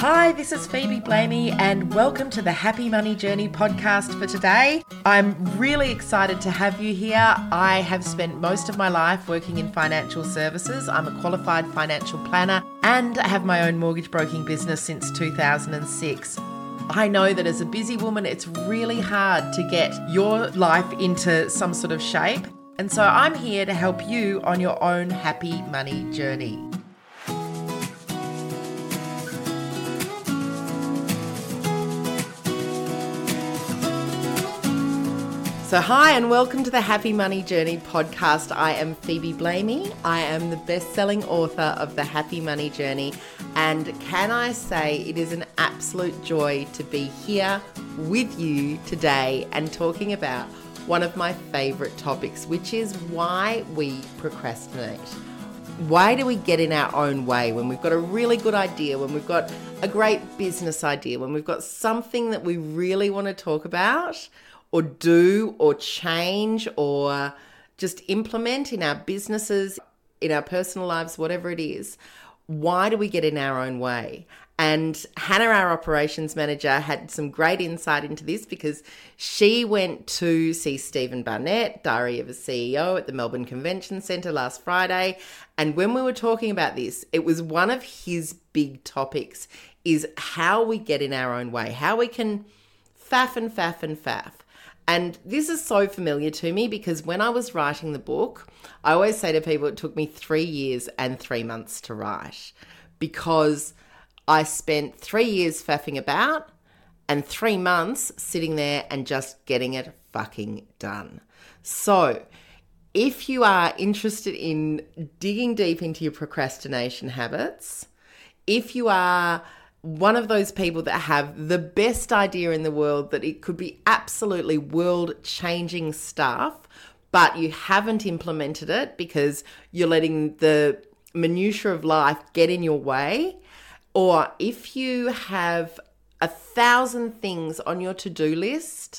Hi, this is Phoebe Blamey and welcome to the Happy Money Journey podcast for today. I'm really excited to have you here. I have spent most of my life working in financial services. I'm a qualified financial planner and I have my own mortgage broking business since 2006. I know that as a busy woman, it's really hard to get your life into some sort of shape. And so I'm here to help you on your own happy money journey. So hi and welcome to the Happy Money Journey podcast. I am Phoebe Blamey. I am the best-selling author of the Happy Money Journey. And can I say it is an absolute joy to be here with you today and talking about one of my favorite topics, which is why we procrastinate. Why do we get in our own way when we've got a really good idea, when we've got a great business idea, when we've got something that we really want to talk about or do or change or just implement in our businesses, in our personal lives, whatever it is? Why do we get in our own way? And Hannah, our operations manager, had some great insight into this because she went to see Stephen Barnett, Diary of a CEO, at the Melbourne Convention Centre last Friday. And when we were talking about this, it was one of his big topics, is how we get in our own way, how we can faff and faff and faff. And this is so familiar to me because when I was writing the book, I always say to people it took me 3 years and 3 months to write because I spent 3 years faffing about and 3 months sitting there and just getting it fucking done. So if you are interested in digging deep into your procrastination habits, if you are one of those people that have the best idea in the world that it could be absolutely world-changing stuff, but you haven't implemented it because you're letting the minutiae of life get in your way, or if you have 1,000 things on your to-do list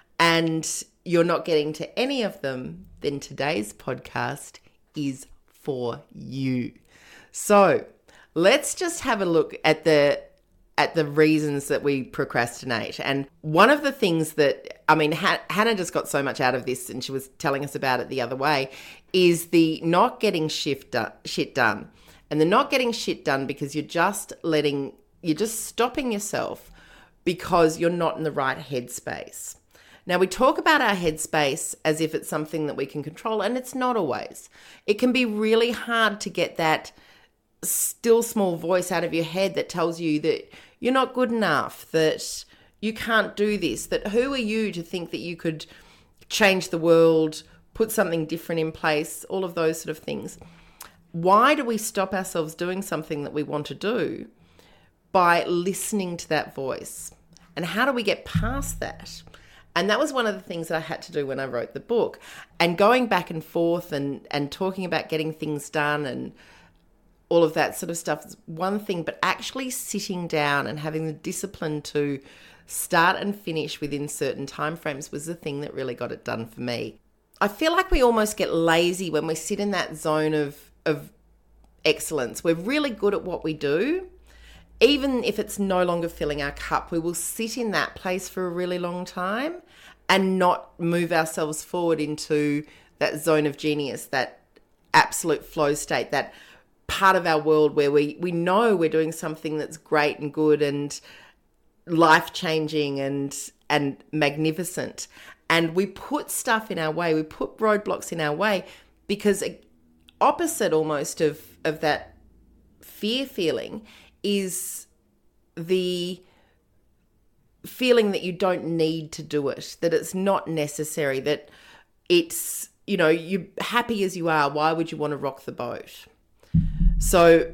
and you're not getting to any of them, then today's podcast is for you. So let's just have a look at the reasons that we procrastinate. And one of the things that, Hannah just got so much out of this and she was telling us about it the other way, is the not getting shit done. And the not getting shit done because you're just stopping yourself because you're not in the right headspace. Now, we talk about our headspace as if it's something that we can control, and it's not always. It can be really hard to get that still small voice out of your head that tells you that you're not good enough, that you can't do this, that who are you to think that you could change the world, put something different in place, all of those sort of things. Why do we stop ourselves doing something that we want to do? By listening to that voice. And how do we get past that? And that was one of the things that I had to do when I wrote the book. And going back and forth and talking about getting things done and all of that sort of stuff is one thing, but actually sitting down and having the discipline to start and finish within certain timeframes was the thing that really got it done for me. I feel like we almost get lazy when we sit in that zone of excellence. We're really good at what we do. Even if it's no longer filling our cup, we will sit in that place for a really long time and not move ourselves forward into that zone of genius, that absolute flow state, that part of our world where we know we're doing something that's great and good and life-changing and magnificent. And we put stuff in our way, we put roadblocks in our way because opposite almost of that fear feeling is the feeling that you don't need to do it, that it's not necessary, that it's, you're happy as you are. Why would you want to rock the boat? So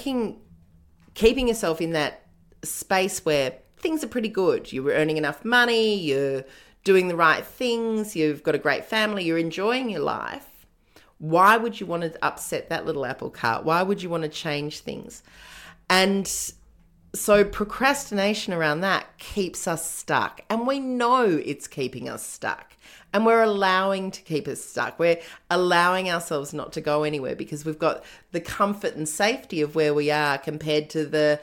keeping yourself in that space where things are pretty good. You're earning enough money, you're doing the right things, you've got a great family, you're enjoying your life. Why would you want to upset that little apple cart? Why would you want to change things? And so procrastination around that keeps us stuck. And we know it's keeping us stuck. And we're allowing to keep us stuck. We're allowing ourselves not to go anywhere because we've got the comfort and safety of where we are compared to the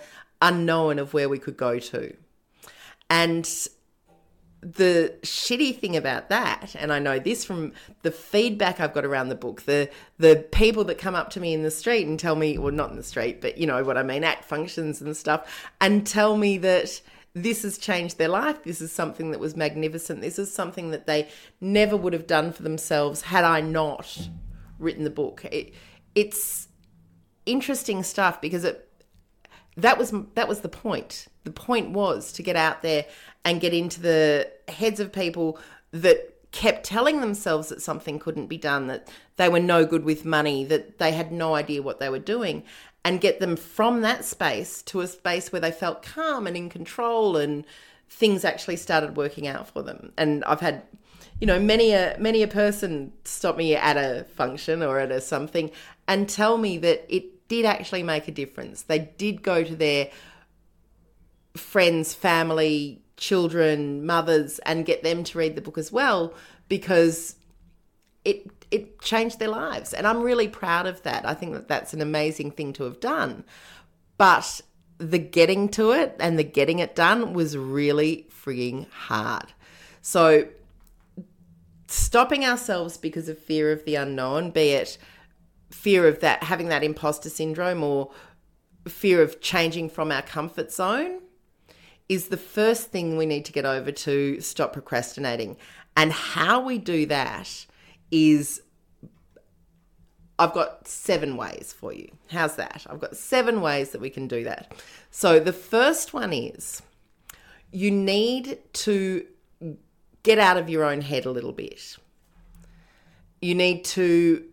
unknown of where we could go to. And the shitty thing about that, and I know this from the feedback I've got around the book, the people that come up to me in the street and tell me, well, not in the street, but you know what I mean, at functions and stuff, and tell me that this has changed their life. This is something that was magnificent. This is something that they never would have done for themselves had I not written the book. It's interesting stuff because that was the point. The point was to get out there and get into the heads of people that kept telling themselves that something couldn't be done, that they were no good with money, that they had no idea what they were doing, and get them from that space to a space where they felt calm and in control and things actually started working out for them. And I've had, you know, many a person stop me at a function or at a something and tell me that it did actually make a difference. They did go to their friends, family, children, mothers, and get them to read the book as well, because it changed their lives. And I'm really proud of that. I think that that's an amazing thing to have done. But the getting to it and the getting it done was really frigging hard. So stopping ourselves because of fear of the unknown, be it fear of that, having that imposter syndrome, or fear of changing from our comfort zone, is the first thing we need to get over to stop procrastinating. And how we do that is, I've got 7 ways for you. How's that? I've got 7 ways that we can do that. So the first one is you need to get out of your own head a little bit. You need to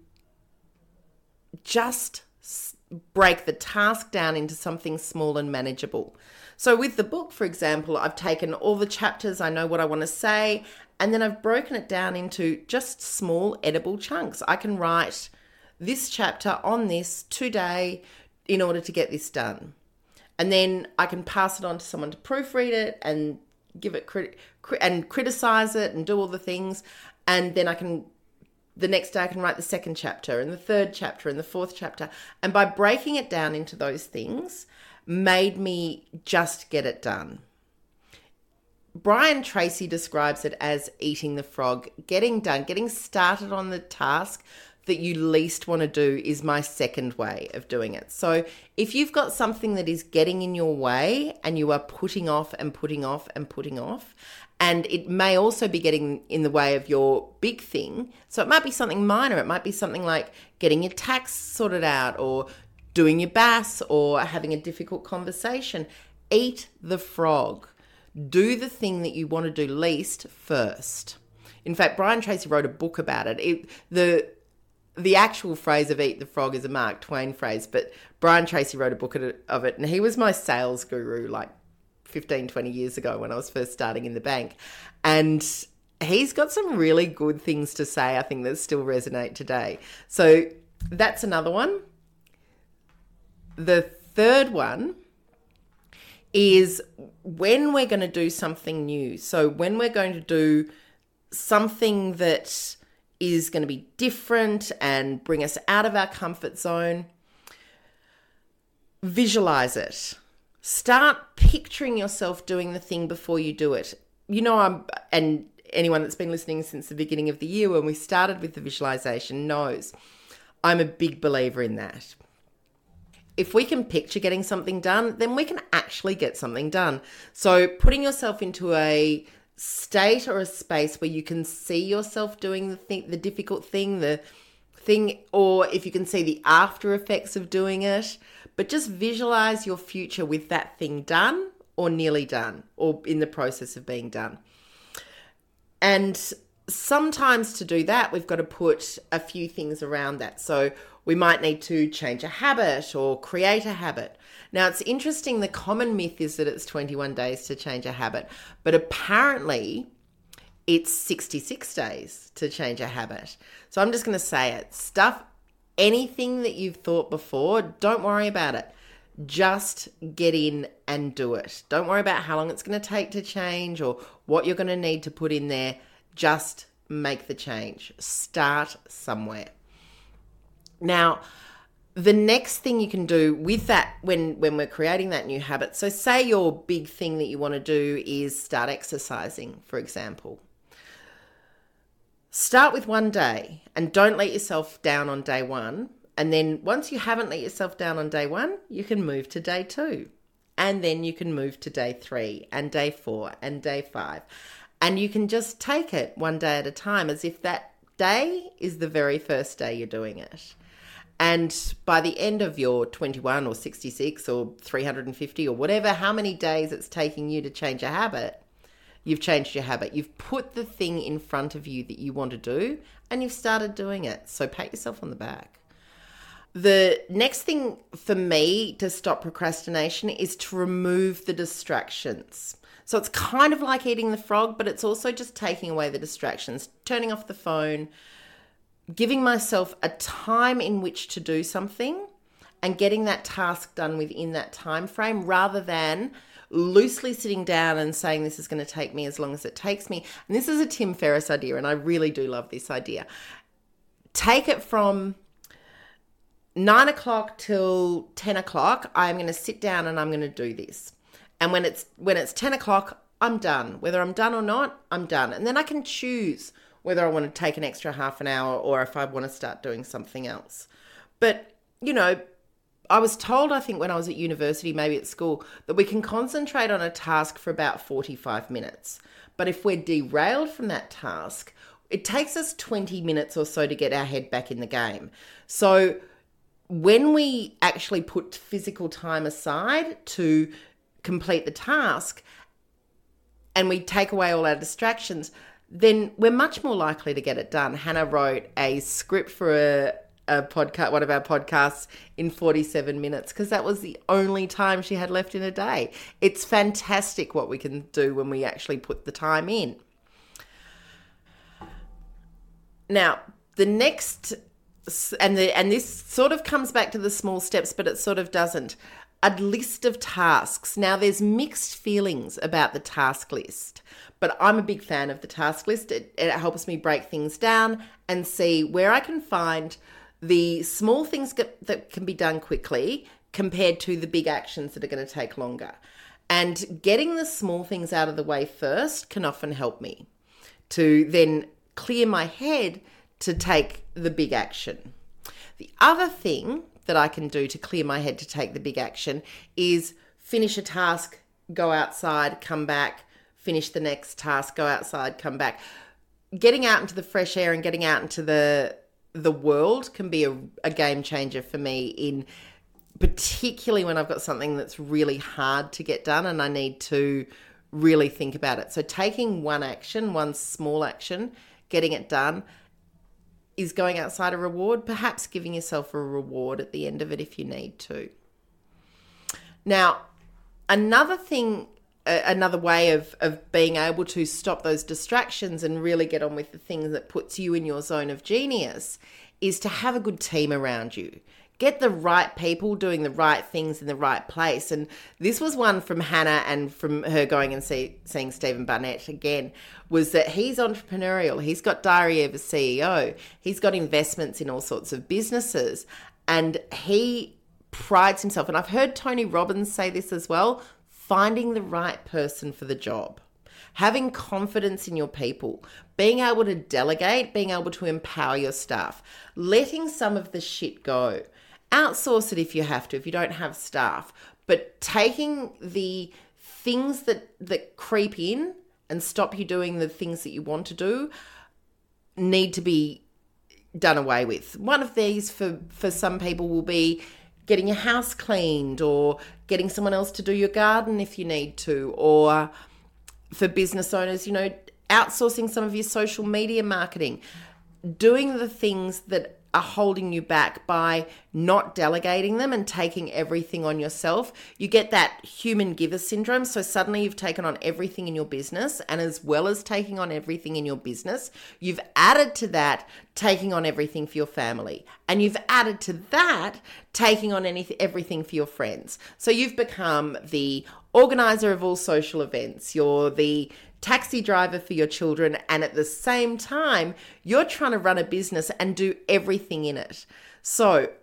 just break the task down into something small and manageable. So with the book, for example, I've taken all the chapters, I know what I want to say, and then I've broken it down into just small edible chunks. I can write this chapter on this today in order to get this done. And then I can pass it on to someone to proofread it and give it and criticize it and do all the things. And then the next day I can write the second chapter and the third chapter and the fourth chapter. And by breaking it down into those things, made me just get it done. Brian Tracy describes it as eating the frog. Getting done, getting started on the task that you least want to do is my second way of doing it. So if you've got something that is getting in your way and you are putting off and putting off and putting off, and it may also be getting in the way of your big thing. So it might be something minor. It might be something like getting your tax sorted out, or doing your BAS, or having a difficult conversation. Eat the frog. Do the thing that you want to do least first. In fact, Brian Tracy wrote a book about it. The actual phrase of eat the frog is a Mark Twain phrase, but Brian Tracy wrote a book of it, and he was my sales guru like 15, 20 years ago when I was first starting in the bank. And he's got some really good things to say, I think, that still resonate today. So that's another one. The third one is when we're going to do something new. So when we're going to do something that is going to be different and bring us out of our comfort zone, visualize it. Start picturing yourself doing the thing before you do it. You know, and anyone that's been listening since the beginning of the year when we started with the visualization knows I'm a big believer in that. If we can picture getting something done, then we can actually get something done. So putting yourself into a state or a space where you can see yourself doing the difficult thing, or if you can see the after effects of doing it, but just visualize your future with that thing done or nearly done or in the process of being done. And sometimes to do that, we've got to put a few things around that. So we might need to change a habit or create a habit. Now, it's interesting. The common myth is that it's 21 days to change a habit, but apparently it's 66 days to change a habit. So I'm just going to say it. Anything that you've thought before, don't worry about it. Just get in and do it. Don't worry about how long it's going to take to change or what you're going to need to put in there. Just make the change. Start somewhere. Now, The next thing you can do with that when we're creating that new habit, so say your big thing that you want to do is start exercising, for example. Start with one day and don't let yourself down on day one. And then once you haven't let yourself down on day one, you can move to day 2. And then you can move to day 3 and day 4 and day 5. And you can just take it one day at a time as if that day is the very first day you're doing it. And by the end of your 21 or 66 or 350 or whatever, how many days it's taking you to change a habit, you've changed your habit. You've put the thing in front of you that you want to do and you've started doing it. So pat yourself on the back. The next thing for me to stop procrastination is to remove the distractions. So it's kind of like eating the frog, but it's also just taking away the distractions, turning off the phone, giving myself a time in which to do something and getting that task done within that time frame rather than loosely sitting down and saying this is going to take me as long as it takes me. And this is a Tim Ferriss idea, and I really do love this idea. Take it from 9 o'clock till 10 o'clock, I'm going to sit down and I'm going to do this. And when it's 10 o'clock, I'm done. Whether I'm done or not, I'm done. And then I can choose whether I want to take an extra half an hour or if I want to start doing something else. But, I was told, I think when I was at university, maybe at school, that we can concentrate on a task for about 45 minutes. But if we're derailed from that task, it takes us 20 minutes or so to get our head back in the game. So when we actually put physical time aside to complete the task and we take away all our distractions, then we're much more likely to get it done. Hannah wrote a script for a podcast, one of our podcasts, in 47 minutes because that was the only time she had left in a day. It's fantastic what we can do when we actually put the time in. Now, the next, and this sort of comes back to the small steps, but it sort of doesn't. A list of tasks. Now, there's mixed feelings about the task list, but I'm a big fan of the task list. It helps me break things down and see where I can find the small things that can be done quickly compared to the big actions that are going to take longer. And getting the small things out of the way first can often help me to then clear my head to take the big action. The other thing that I can do to clear my head to take the big action is finish a task, go outside, come back, finish the next task, go outside, come back. Getting out into the fresh air and getting out into the world can be a game changer for me, in particularly when I've got something that's really hard to get done and I need to really think about it. So taking one action, one small action, getting it done, is going outside a reward, perhaps giving yourself a reward at the end of it if you need to. Now, another thing, another way of being able to stop those distractions and really get on with the things that puts you in your zone of genius is to have a good team around you. Get the right people doing the right things in the right place. And this was one from Hannah and from her going and seeing Stephen Barnett again, was that he's entrepreneurial. He's got Diary of a CEO. He's got investments in all sorts of businesses. And he prides himself, and I've heard Tony Robbins say this as well, finding the right person for the job. Having confidence in your people, being able to delegate, being able to empower your staff, letting some of the shit go. Outsource it if you have to, if you don't have staff, but taking the things that creep in and stop you doing the things that you want to do need to be done away with. One of these for some people will be getting your house cleaned, or getting someone else to do your garden if you need to, or for business owners, outsourcing some of your social media marketing, doing the things that are holding you back by not delegating them and taking everything on yourself. You get that human giver syndrome. So suddenly you've taken on everything in your business, and as well as taking on everything in your business, you've added to that taking on everything for your family. And you've added to that taking on everything for your friends. So you've become the organizer of all social events. You're the taxi driver for your children, and at the same time, you're trying to run a business and do everything in it. So a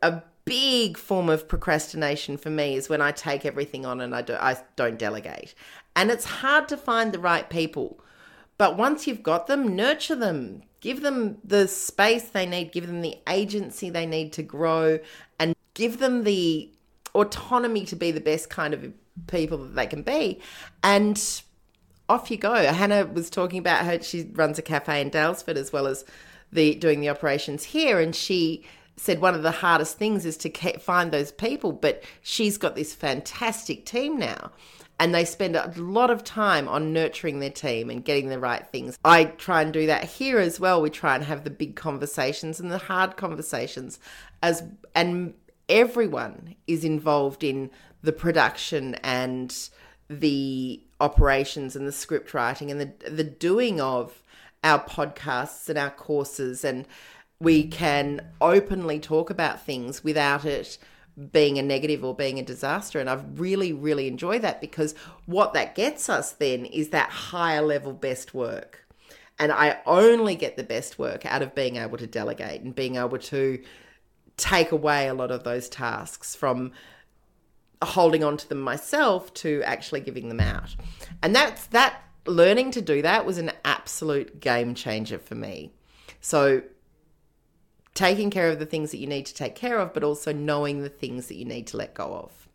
big form of procrastination for me is when I take everything on and I don't delegate. And it's hard to find the right people. But once you've got them, nurture them. Give them the space they need. Give them the agency they need to grow. And give them the autonomy to be the best kind of people that they can be. And off you go. Hannah was talking about she runs a cafe in Dalesford as well as doing the operations here. And she said one of the hardest things is to find those people. But she's got this fantastic team now. And they spend a lot of time on nurturing their team and getting the right things. I try and do that here as well. We try and have the big conversations and the hard conversations, and everyone is involved in the production and the operations and the script writing and the doing of our podcasts and our courses. And we can openly talk about things without it being a negative or being a disaster. And I've really, really enjoyed that, because what that gets us then is that higher level best work. And I only get the best work out of being able to delegate and being able to take away a lot of those tasks from holding on to them myself to actually giving them out. And that learning to do that was an absolute game changer for me. So taking care of the things that you need to take care of, but also knowing the things that you need to let go of.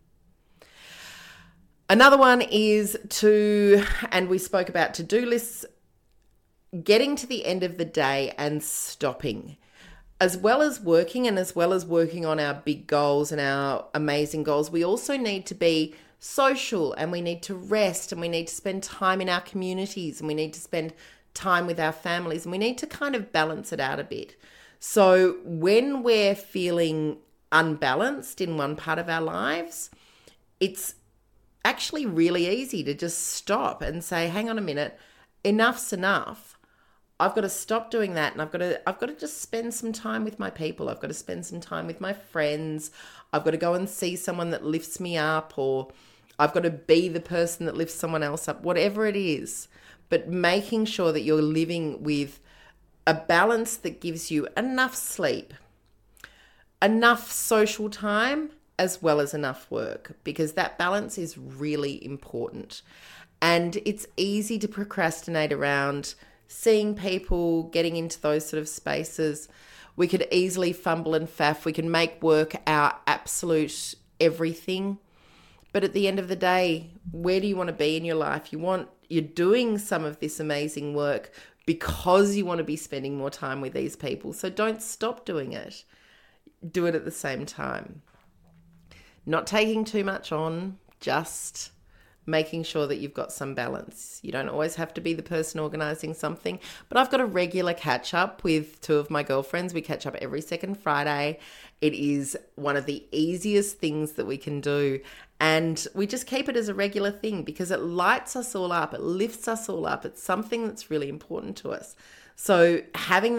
Another one is and we spoke about to-do lists, getting to the end of the day and stopping. As well as working and as well as working on our big goals and our amazing goals, we also need to be social, and we need to rest, and we need to spend time in our communities, and we need to spend time with our families, and we need to kind of balance it out a bit. So when we're feeling unbalanced in one part of our lives, it's actually really easy to just stop and say, hang on a minute, enough's enough. I've got to stop doing that, and I've got to just spend some time with my people. I've got to spend some time with my friends. I've got to go and see someone that lifts me up, or I've got to be the person that lifts someone else up, whatever it is. But making sure that you're living with a balance that gives you enough sleep, enough social time, as well as enough work, because that balance is really important. And it's easy to procrastinate around seeing people, getting into those sort of spaces. We could easily fumble and faff. We can make work our absolute everything. But at the end of the day, where do you want to be in your life? You're doing some of this amazing work because you want to be spending more time with these people. So don't stop doing it. Do it at the same time. Not taking too much on, just making sure that you've got some balance. You don't always have to be the person organising something, but I've got a regular catch up with two of my girlfriends. We catch up every second Friday. It is one of the easiest things that we can do. And we just keep it as a regular thing because it lights us all up. It lifts us all up. It's something that's really important to us. So having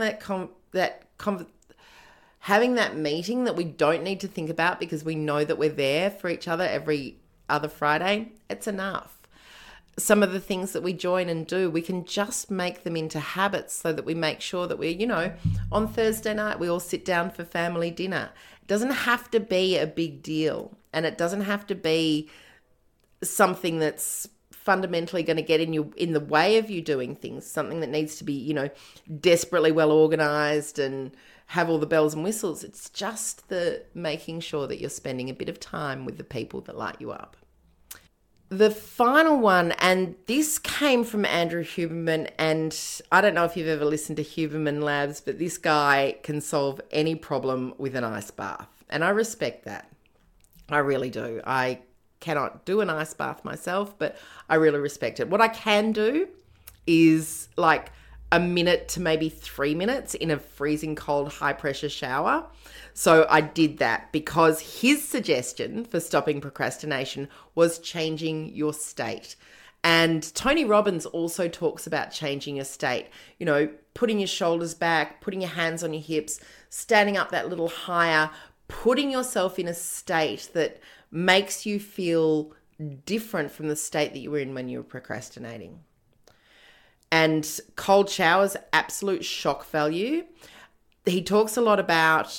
having that meeting that we don't need to think about because we know that we're there for each other every other Friday, it's enough. Some of the things that we join and do, we can just make them into habits so that we make sure that we're, on Thursday night, we all sit down for family dinner. It doesn't have to be a big deal, and it doesn't have to be something that's fundamentally going to get in the way of you doing things, something that needs to be, desperately well organized and have all the bells and whistles. It's just the making sure that you're spending a bit of time with the people that light you up. The final one, and this came from Andrew Huberman, and I don't know if you've ever listened to Huberman Labs, but this guy can solve any problem with an ice bath. And I respect that. I really do. I cannot do an ice bath myself, but I really respect it. What I can do is like a minute to maybe 3 minutes in a freezing cold, high pressure shower. So I did that because his suggestion for stopping procrastination was changing your state. And Tony Robbins also talks about changing your state, putting your shoulders back, putting your hands on your hips, standing up that little higher, putting yourself in a state that makes you feel different from the state that you were in when you were procrastinating. And cold showers, absolute shock value. He talks a lot about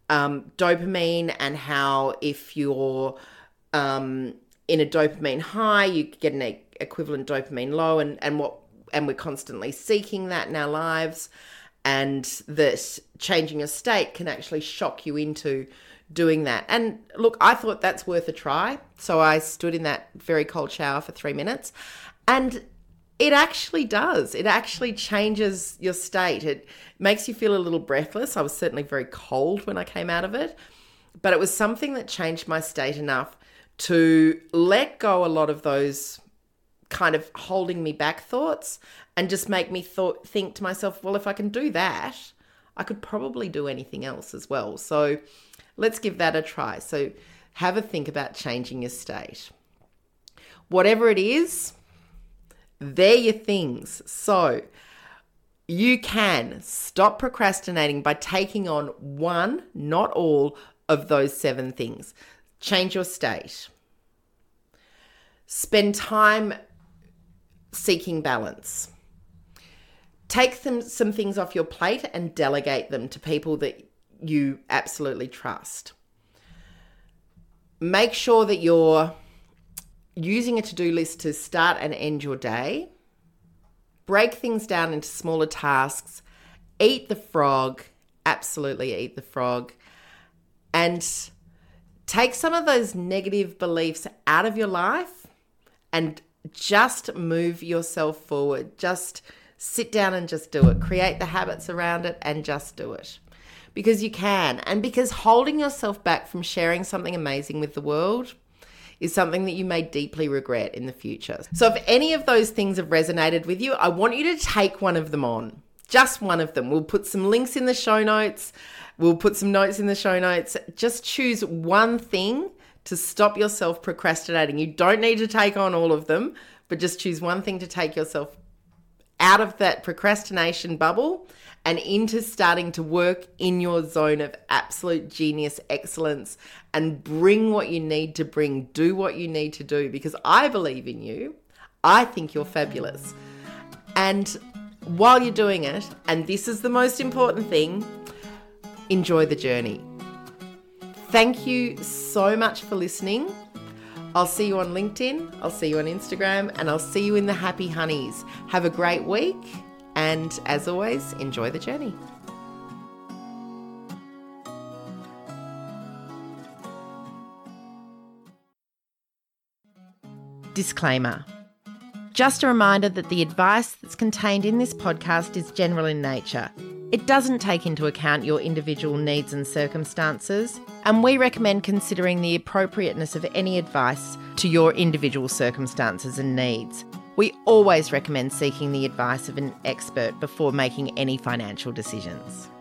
dopamine, and how if you're in a dopamine high, you get an equivalent dopamine low, and we're constantly seeking that in our lives, and that changing your state can actually shock you into doing that. And look, I thought that's worth a try. So I stood in that very cold shower for 3 minutes, and it actually does. It actually changes your state. It makes you feel a little breathless. I was certainly very cold when I came out of it, but it was something that changed my state enough to let go a lot of those kind of holding me back thoughts and just make me think to myself, well, if I can do that, I could probably do anything else as well. So let's give that a try. So have a think about changing your state. Whatever it is, they're your things. So you can stop procrastinating by taking on one, not all, of those 7 things. Change your state. Spend time seeking balance. Take some things off your plate and delegate them to people that you absolutely trust. Make sure that you're using a to-do list to start and end your day. Break things down into smaller tasks. Eat the frog. Absolutely eat the frog. And take some of those negative beliefs out of your life and just move yourself forward. Just sit down and just do it. Create the habits around it and just do it. Because you can. And because holding yourself back from sharing something amazing with the world is something that you may deeply regret in the future. So if any of those things have resonated with you, I want you to take one of them on. Just one of them. We'll put some links in the show notes. We'll put some notes in the show notes. Just choose one thing to stop yourself procrastinating. You don't need to take on all of them, but just choose one thing to take yourself out of that procrastination bubble and into starting to work in your zone of absolute genius excellence and bring what you need to bring, do what you need to do, because I believe in you. I think you're fabulous. And while you're doing it, and this is the most important thing, enjoy the journey. Thank you so much for listening. I'll see you on LinkedIn, I'll see you on Instagram, and I'll see you in the Happy Honeys. Have a great week, and as always, enjoy the journey. Disclaimer. Just a reminder that the advice that's contained in this podcast is general in nature. It doesn't take into account your individual needs and circumstances, and we recommend considering the appropriateness of any advice to your individual circumstances and needs. We always recommend seeking the advice of an expert before making any financial decisions.